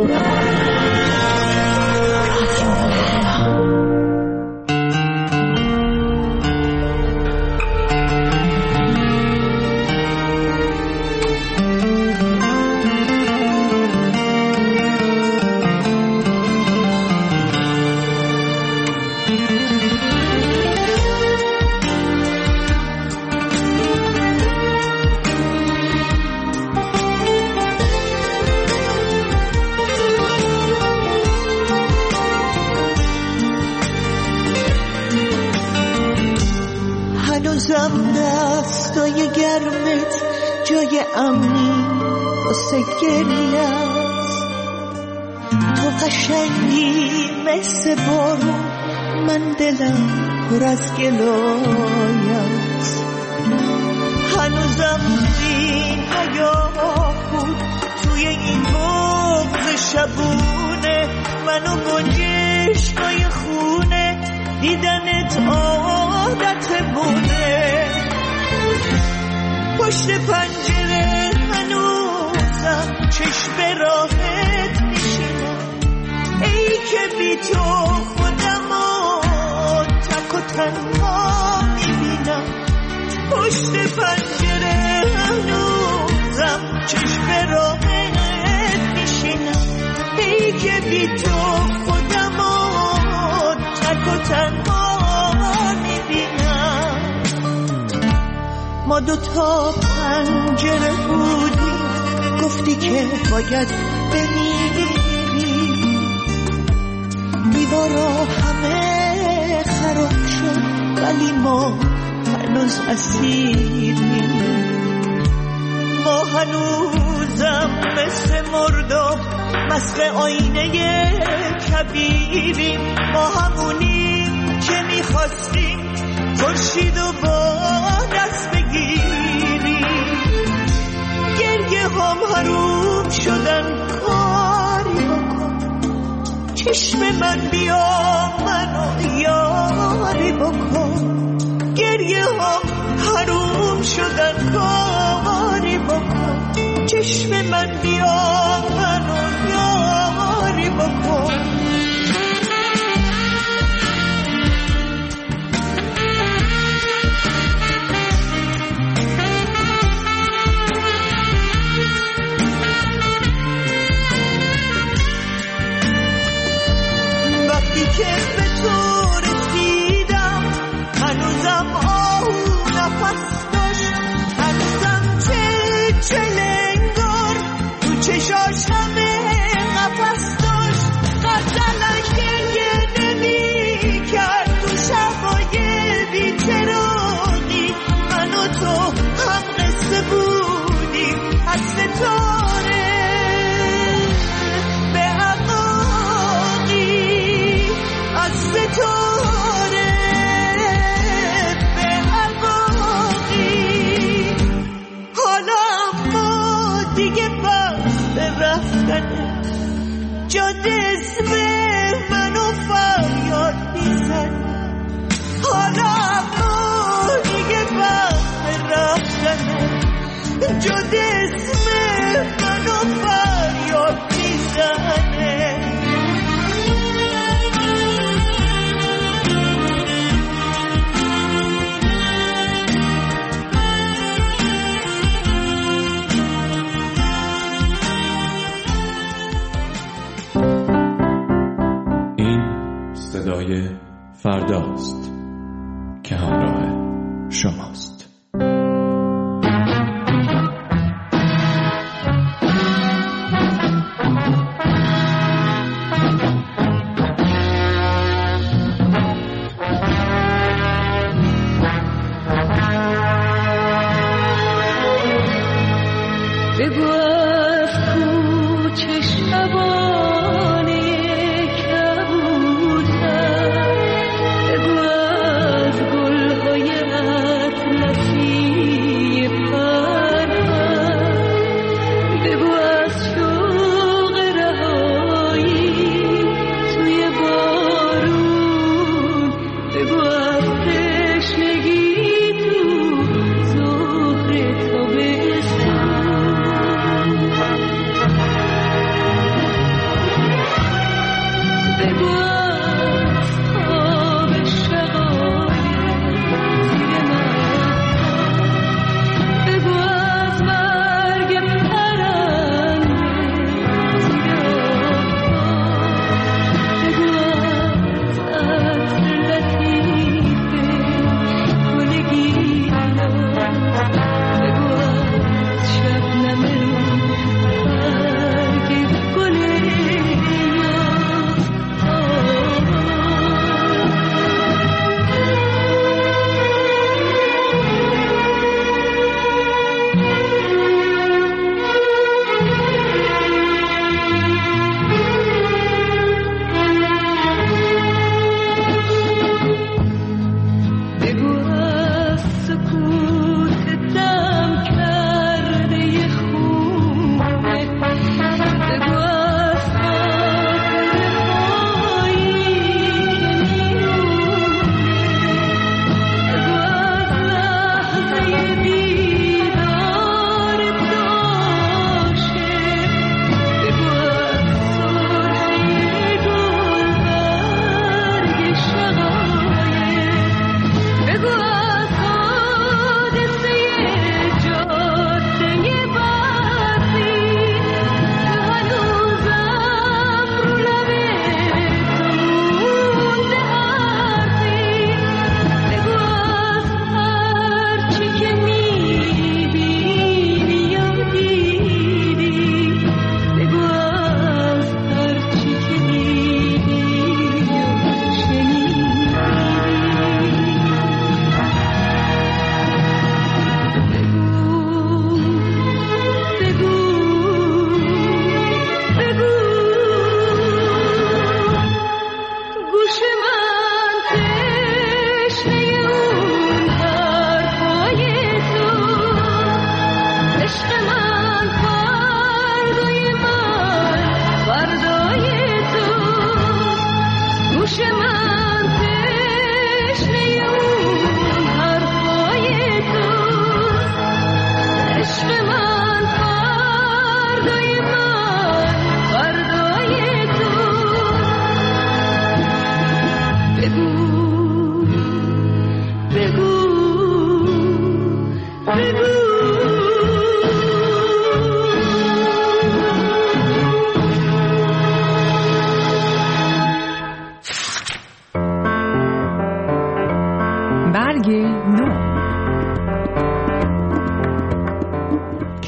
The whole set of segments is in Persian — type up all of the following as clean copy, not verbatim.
هنوزم دستای گرمت جای امنی واسه گریه است. تو قشنگی مثل بارون، من دلم پر از گلایت. هنوزم این حیاه بود توی این بغض شبونه، منو گنجشکای خونه دیدنت عادت بونه. پشت پنجره هنوزم چشم راحت میشینم، ای که بی تو خودمو تک و تنها میبینم. پشت پنجره هنوزم چشم راحت میشینم، ای که بی تو خودمو تک و تنها میبینم. ما دوتا پنجره بودیم، گفتی که باید بمیری. دیوارا همه خراب شد ولی ما هنوز اسیریم. ما هنوزم مثل مرداب مسخ آینه کبیریم. ما همونیم که میخواستیم خورشیدو با دست بگیریم. گریه هم حروم شدن، کاری بکن چشم من بیا منو یاری بکن. گریه هم حروم شدن، کاری بکن چشم من بیا منو یاری بکن. وقتی که به تو رسیدم هنوزم آهو نفس داشت، هنوزم چلنگار تو چشاش همه نفس داشت. غزلش گریه نمی کرد تو شبای بی‌چراغی. من و تو هم قصه بودیم از ستاره به عقاقی، از ستاره به عقاقی. حالا اما دیگه بس رفتنه، جاده اسم منو فریاد میزنه. حالا اما دیگه بس رفتنه، جاده اسم منو فریاد میزنه. صدای فرداست که همراه شماست. بگو از کوچه شبانه کبوتر، بگو از گلهای اطلسی پرپر، بگو از شوق رهایی توی بارون، بگو از تشنگی تو ظهر تابستون.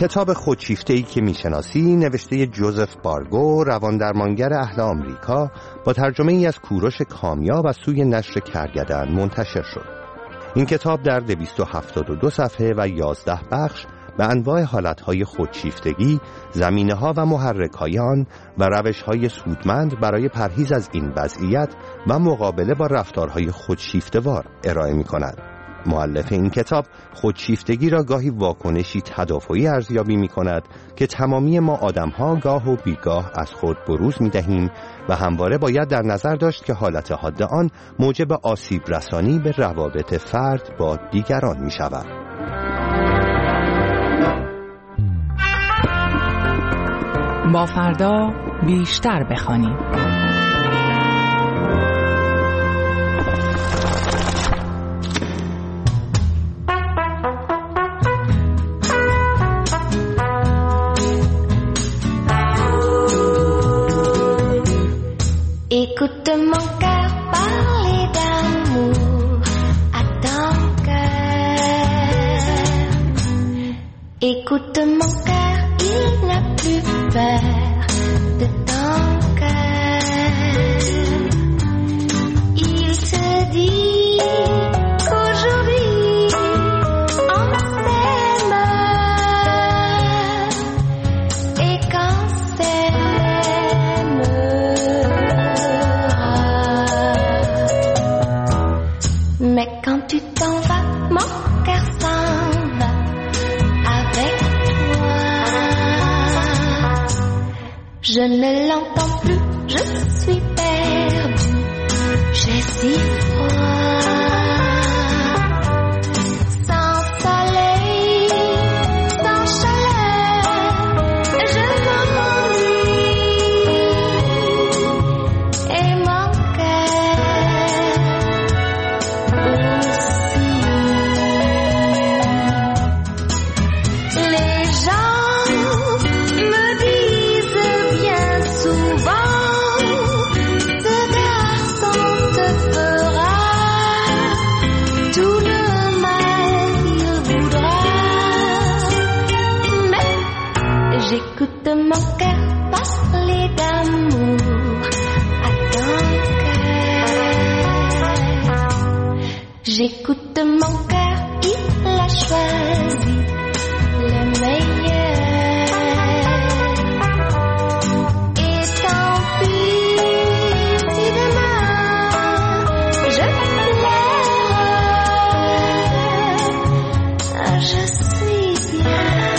کتاب خودشیفته‌ای که میشناسی نوشته جوزف بارگو، رواندرمانگر اهل آمریکا، با ترجمه ای از کوروش کامیاب از سوی نشر کرگدن منتشر شد. این کتاب در 272 صفحه و 11 بخش به انواع حالتهای خودشیفتگی، زمینه‌ها و محرک‌های آن و روش‌های سودمند برای پرهیز از این وضعیت و مقابله با رفتارهای خودشیفته‌وار ارائه می‌کند. مؤلف این کتاب خودشیفتگی را گاهی واکنشی تدافعی ارزیابی می‌کند که تمامی ما آدم‌ها گاه و بیگاه از خود بروز می‌دهیم و همواره باید در نظر داشت که حالت حاد آن موجب آسیب رسانی به روابط فرد با دیگران می‌شود. با فردا بیشتر بخوانیم. Écoute mon cœur parler d'amour à ton cœur. Écoute mon cœur, il n'a plus peur de ton cœur. Il se dit qu'aujourd'hui on s'aime et qu'on mais quand tu t'en vas, mon cœur s'en va avec toi. Je ne l'entends plus, je suis perdue, j'ai si froid. Sans soleil, sans chaleur, je m'ennuie. Et mon cœur j'écoute mon cœur parler d'amour à ton cœur. J'écoute mon cœur, il a choisi le meilleur. Et tant pis si demain je pleure, je suis bien.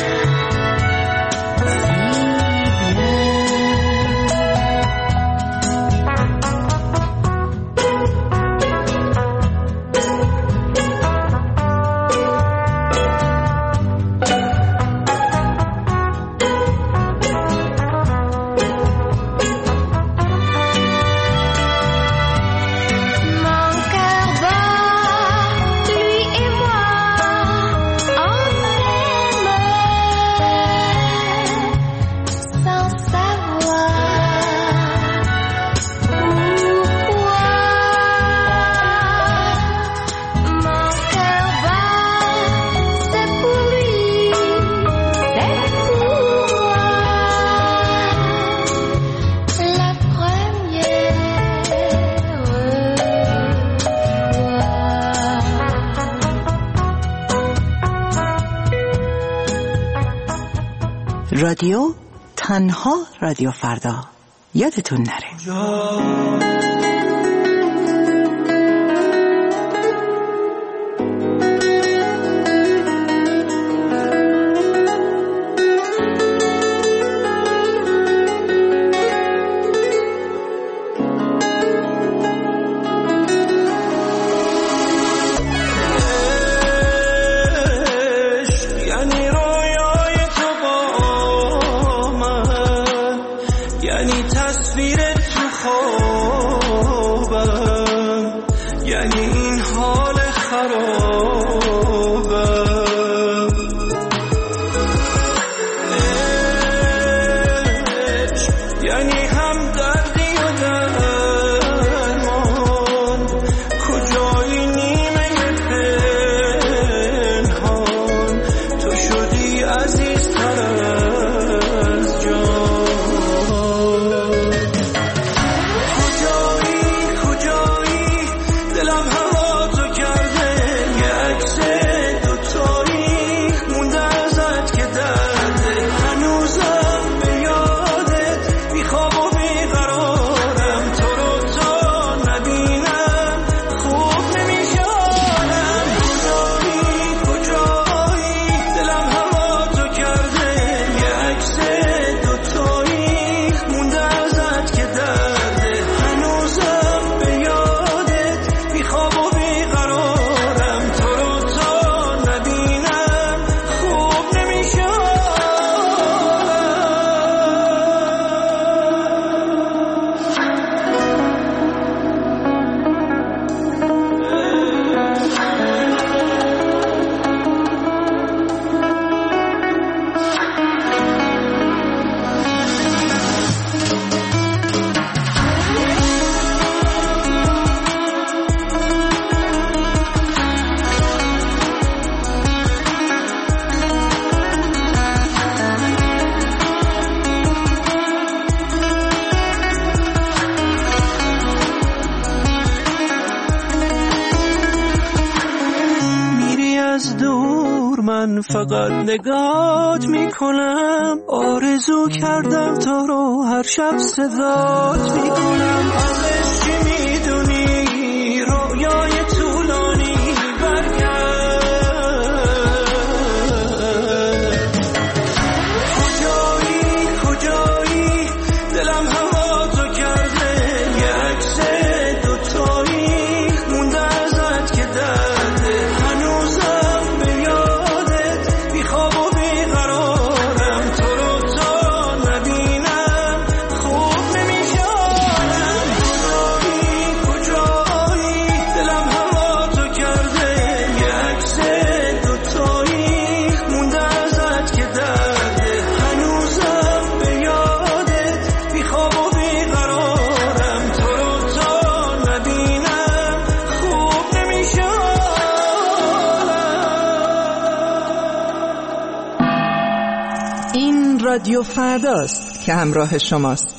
رادیو تنها رادیو فردا، یادتون نره. عزیزتر من فقط نگات میکنم، آرزو کردم تا رو هر شب صدات میکنم. ازش چی میدونی رویای طولانی برگرد، کجایی دلم هوا تو کرده، یه عکس دوتایی مونده ازت که درده، هنوزم به یادت بیخواب و بیقرارم، تو رو تا نبینم خوب نمیشه آدم. کجایی دلم هوا تو کرده، یه عکس دوتایی مونده ازت که درده، هنوزم به یادت بیخواب و بیقرارم، تو رو تا نبینم خوب نمیشه آدم. این رادیو فرداست که همراه شماست.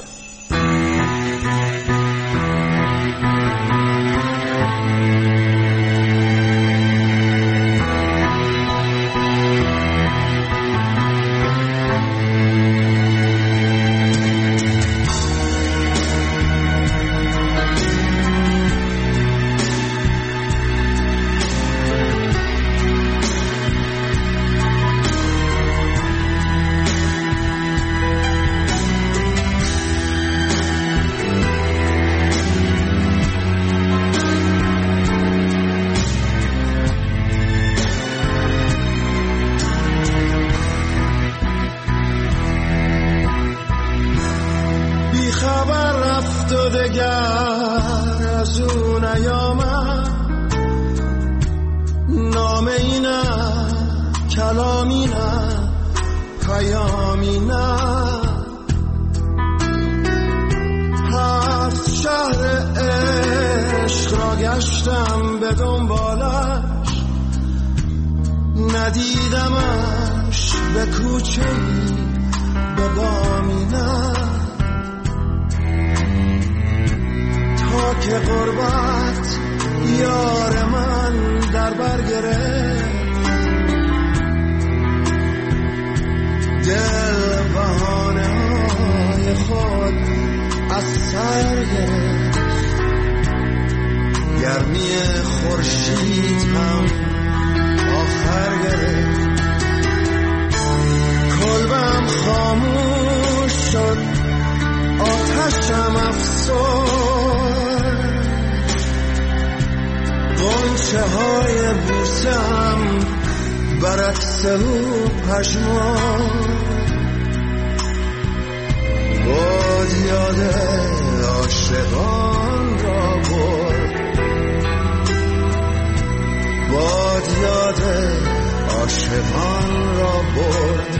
بی خبر رفت و دگر از اون ایامم، نامه نه کلامی نه پیامی نه، 7 شهر عشق را گشتم به دنبالش، ندیدمش به کوچه‌ای به بامی نه، تا که غربت یار من در بر گرفت، دل بهانه های خود از سر گرفت، گرمی خورشید هم آخر گرفت، کلبم خاموش شد آتشم افسرد، غنچه های بوسم برعکس او پژمرد، باد یاد عاشقان را برد، باد یاد عاشقان را برد.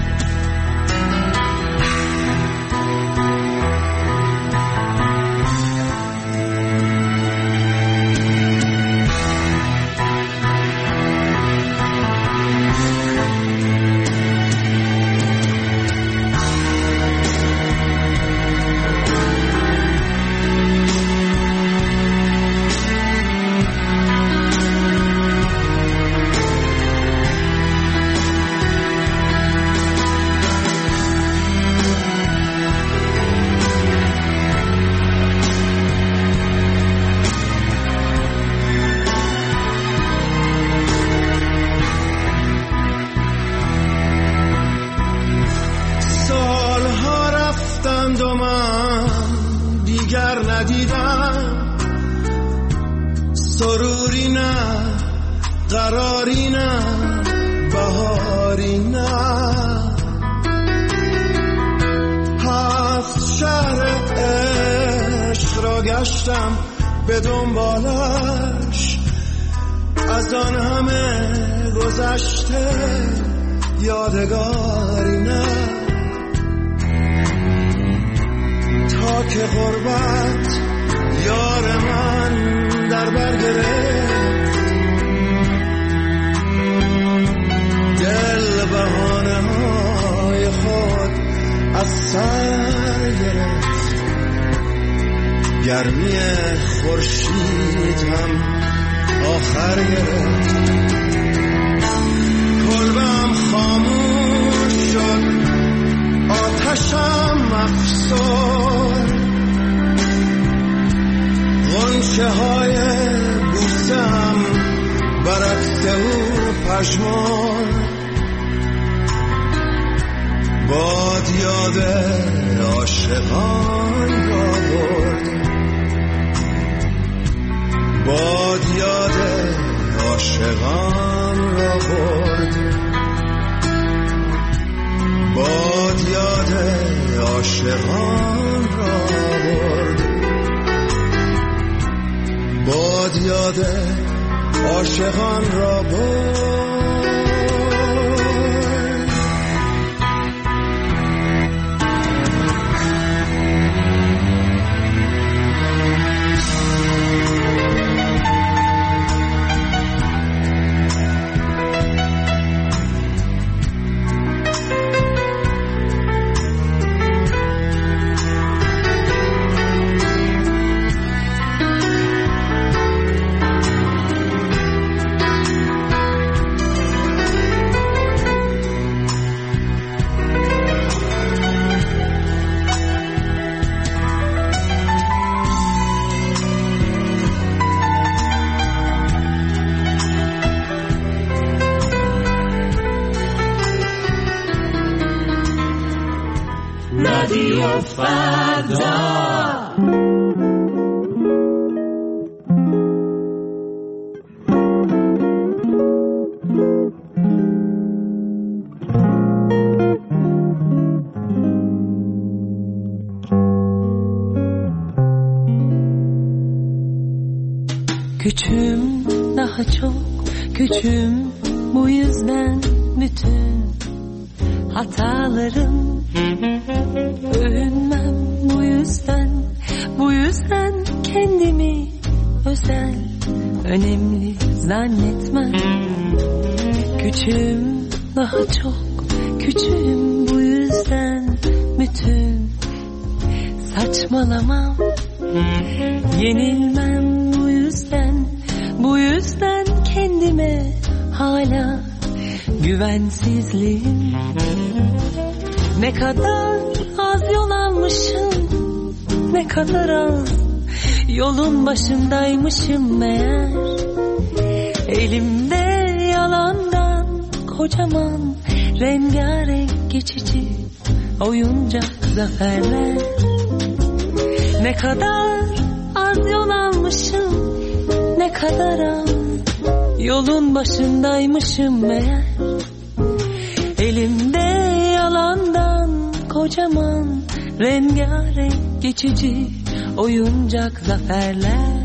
ندیدم سروری نه قراری نه بهاری نه 7 شهر عشق را گشتم به دنبالش از آن همه گذشته یادگاری نه تا که غربت یار من در بر گرفت دل بهانه های خود از سر گرفت گرمی خورشید هم آخر گرفت کلبه آتشم افسار غنچه های بوسم برعکس او پشمان باد یاد عاشقان را برد باد یاد عاشقان را برد باد یاد عاشقان را برد باد یاد عاشقان را برد رادیو فردا Küçüm, daha çok küçüm, bu yüzden bütün hatalarım. Övünmem bu yüzden kendimi özel, önemli zannetmem. Küçüğüm, daha çok küçüğüm, bu yüzden bütün saçmalamam. Yenilmem bu yüzden kendime hala güvensizliğim. Ne kadar az yol almışım, ne kadar az yolun başındaymışım meğer. Elimde yalandan kocaman rengarenk geçici oyuncak zaferler. Ne kadar az yol almışım, ne kadar az yolun başındaymışım meğer. Elimde yalandan kocaman rengarenk geçici oyuncak zaferler.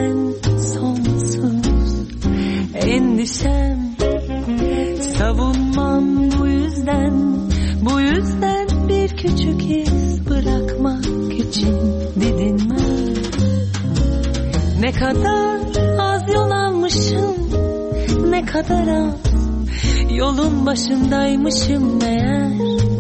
Endişem savunma küçük iz bırakmak için didinme. Ne kadar az yol almışım, ne kadar az yolun başındaymışım meğer.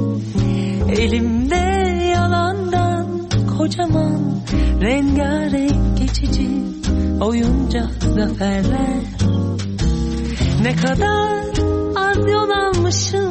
Elimde yalandan kocaman rengarenk geçici oyuncak zaferler. Ne kadar az yol almışım,